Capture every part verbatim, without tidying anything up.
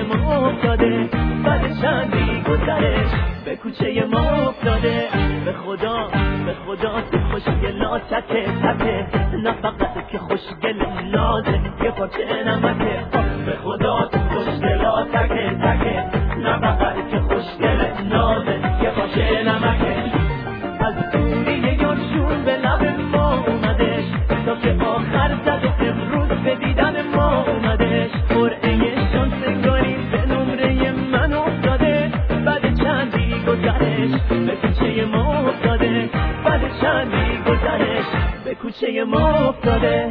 کوچه ما افتاده، بعد چندی گذرش به کوچه ما افتاده. به خدا به خدا تو خوشگلا تکه تکه، نه فقط که خوشگل نازه یه پاچه نمکه. به خدا تو خوشگلا تکه تکه، نه فقط که خوشگل نازه یه پاچه نمکه. از دوری یارشون به لب ما اومدش، تا که آخر زد و امروز به دیدن ما اومدش. قرعه شانس انگاری به نمره من افتاده، بعد چندی گذرش به کوچه ما افتاده، بعد چندی گذرش به کوچه ما افتاده.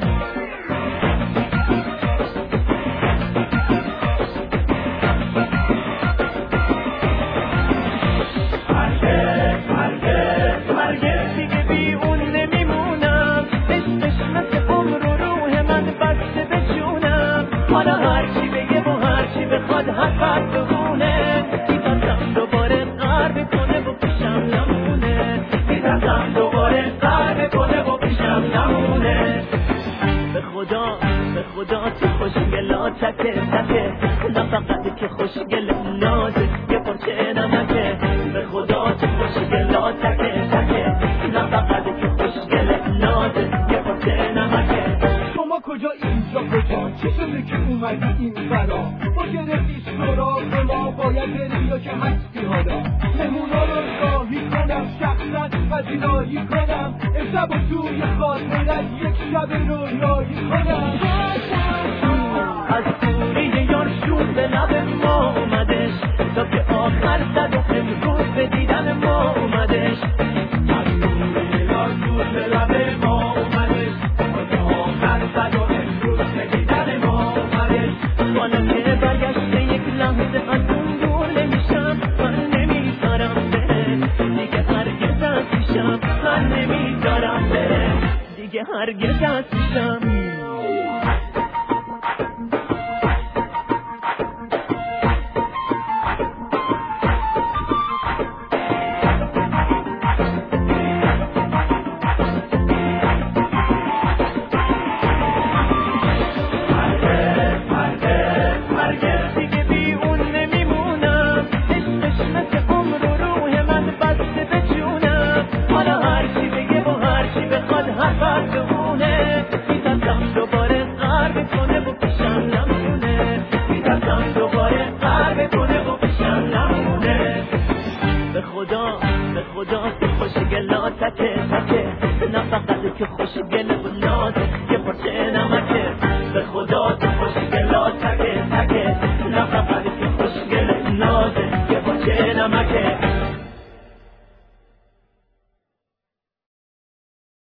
حالا هرچی بگه و هرچی بخواد حقیقت بخونه، میترسم دوباره قهر کنه و پیشم نمونه. میترسم دوباره قهر کنه و پیشم نمونه. به خدا به خدا تو خوشگلا تکه تکه، نه فقط که خوشگل نازه یه پارچه نمکه. به خدا تو خوشگلا تکه تکه، نه فقط که خوشگل نازه یه پارچه نمکه. شما کجا اینجا کجا؟ چی شده که اومدی این برا؟ با گرفتی سراغ ما باید بری یا که هستی حالا؟ مهمونا رو راهی کنم، شخصا پذیرایی کنم، امشب و توی خاطرت یک شب رویایی کنم. از دوری یارشون به لب ما اومدش، تا که آخر زد و امروز به دیدن ما اومدش. از دوری یارشون به لب ما اومدش، تا که آخر زد و امروز به دیدن ما اومدش. حالا که برگشته یک لحظه از اون دور نمیشم، من نمیذارم بره دیگه هرگز از پیشم، من نمیذارم بره دیگه هرگز از پیشم. میترسم دوباره قهر کنه و پیشم نمونه. میترسم دوباره قهر کنه و پیشم نمونه. به خدا به خدا تو خوشگلا تکه تکه، نه فقط که خوشگل و نازه یه پارچه نمکه. به خدا تو خوشگلا تکه تکه، نه فقط که خوشگل نازه یه پارچه نمکه.